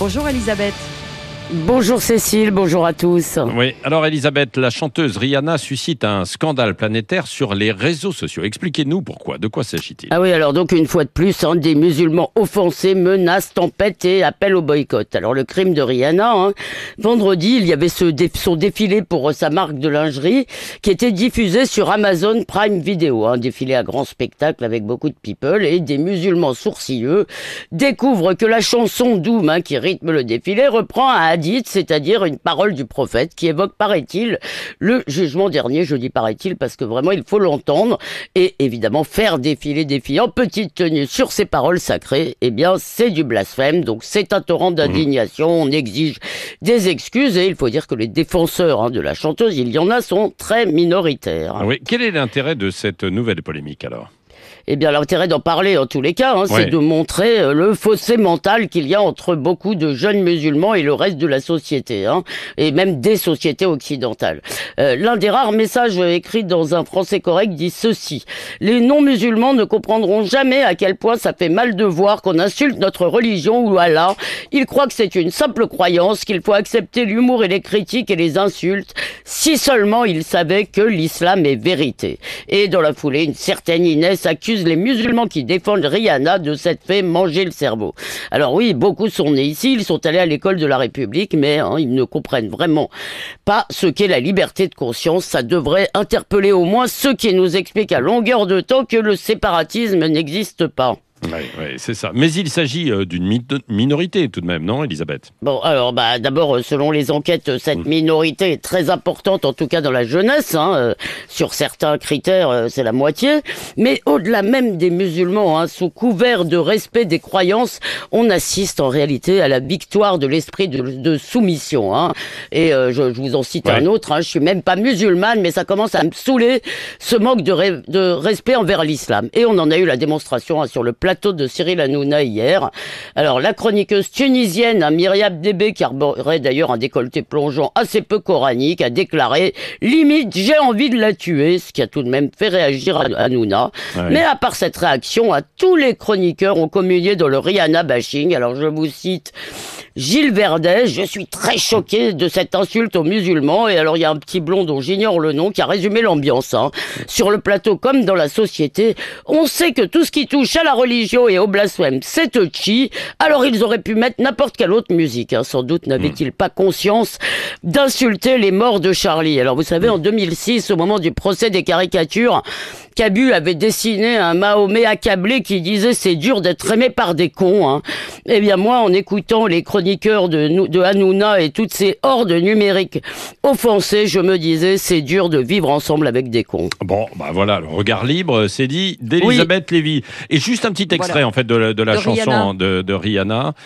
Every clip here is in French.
Bonjour Elisabeth. Bonjour Cécile, bonjour à tous. Oui, alors Elisabeth, la chanteuse Rihanna suscite un scandale planétaire sur les réseaux sociaux. Expliquez-nous pourquoi, de quoi s'agit-il ? Ah oui, alors donc une fois de plus, des musulmans offensés menacent, tempêtent et appellent au boycott. Alors le crime de Rihanna, vendredi, il y avait son défilé pour sa marque de lingerie qui était diffusé sur Amazon Prime Video. Un défilé à grand spectacle avec beaucoup de people et des musulmans sourcilleux découvrent que la chanson Doom qui rythme le défilé reprend un hadith, c'est-à-dire une parole du prophète qui évoque, paraît-il, le jugement dernier. Je dis paraît-il parce que vraiment il faut l'entendre et évidemment faire défiler des filles en petite tenue sur ces paroles sacrées, eh bien c'est du blasphème, donc c'est un torrent d'indignation, on exige des excuses et il faut dire que les défenseurs de la chanteuse, il y en a, sont très minoritaires. Oui, quel est l'intérêt de cette nouvelle polémique alors ? Eh bien, l'intérêt d'en parler, en tous les cas, c'est de montrer le fossé mental qu'il y a entre beaucoup de jeunes musulmans et le reste de la société, et même des sociétés occidentales. L'un des rares messages écrits dans un français correct dit ceci: les non-musulmans ne comprendront jamais à quel point ça fait mal de voir qu'on insulte notre religion ou Allah. Ils croient que c'est une simple croyance, qu'il faut accepter l'humour et les critiques et les insultes, si seulement ils savaient que l'islam est vérité. Et dans la foulée, une certaine Inès accuse les musulmans qui défendent Rihanna de s'être fait manger le cerveau. Alors oui, beaucoup sont nés ici, ils sont allés à l'école de la République, mais ils ne comprennent vraiment pas ce qu'est la liberté de conscience. Ça devrait interpeller au moins ceux qui nous expliquent à longueur de temps que le séparatisme n'existe pas. Oui, c'est ça. Mais il s'agit d'une minorité tout de même, non, Elisabeth ? Bon, alors, d'abord, selon les enquêtes, cette minorité est très importante, en tout cas dans la jeunesse. Sur certains critères, c'est la moitié. Mais au-delà même des musulmans, sous couvert de respect des croyances, on assiste en réalité à la victoire de l'esprit de soumission. Et je vous en cite un autre. Je suis même pas musulmane, mais ça commence à me saouler, ce manque de respect envers l'islam. Et on en a eu la démonstration sur le plateau de Cyril Hanouna hier. Alors, la chroniqueuse tunisienne Myriam Debé, qui arborait d'ailleurs un décolleté plongeant assez peu coranique, a déclaré « Limite, j'ai envie de la tuer », ce qui a tout de même fait réagir Hanouna. Mais à part cette réaction, tous les chroniqueurs ont communié dans le Rihanna bashing. Alors, je vous cite Gilles Verdez: je suis très choqué de cette insulte aux musulmans. Et alors, il y a un petit blond dont j'ignore le nom qui a résumé l'ambiance. Sur le plateau comme dans la société, on sait que tout ce qui touche à la religion et au blasphème, c'est touchy. Alors ils auraient pu mettre n'importe quelle autre musique. Sans doute n'avaient-ils pas conscience d'insulter les morts de Charlie. Alors vous savez, en 2006, au moment du procès des caricatures, Cabu avait dessiné un Mahomet accablé qui disait « c'est dur d'être aimé par des cons ». Eh bien moi, en écoutant les chroniqueurs de Hanouna et toutes ces hordes numériques offensées, je me disais « c'est dur de vivre ensemble avec des cons ». Bon, voilà, le regard libre, c'est dit, d'Elisabeth Lévy. Et juste un petit extrait en fait de la chanson de Rihanna.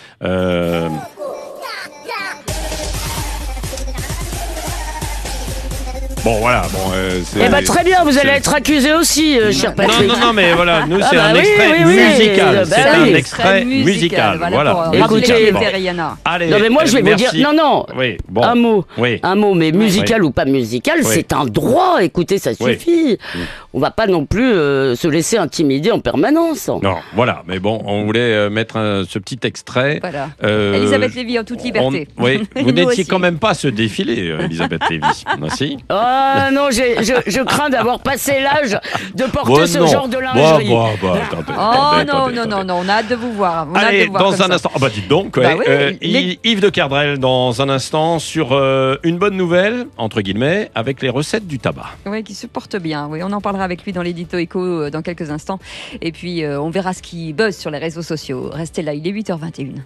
Très bien, vous allez être accusé aussi, cher Patrick. Non, mais voilà, nous c'est un extrait musical. C'est un extrait musical. Voilà. Écoutez, Rihanna. Allez, non mais moi je vais vous dire, un mot, mais musical ou pas musical, c'est un droit. Écoutez, ça suffit. On va pas non plus se laisser intimider en permanence. Non, voilà. Mais bon, on voulait mettre ce petit extrait. Voilà. Elisabeth Lévy en toute liberté. Vous n'étiez quand même pas à ce défilé, Elisabeth Lévy. Non, si. Ah non, je crains d'avoir passé l'âge de porter ce genre de lingerie. Non, on a hâte de vous voir. Allez, dans un instant. Dites donc, Yves de Kerdrel, dans un instant, sur une bonne nouvelle, entre guillemets, avec les recettes du tabac. Oui, qui se porte bien. Oui, on en parlera avec lui dans l'édito éco dans quelques instants. Et puis, on verra ce qui buzz sur les réseaux sociaux. Restez là, il est 8h21.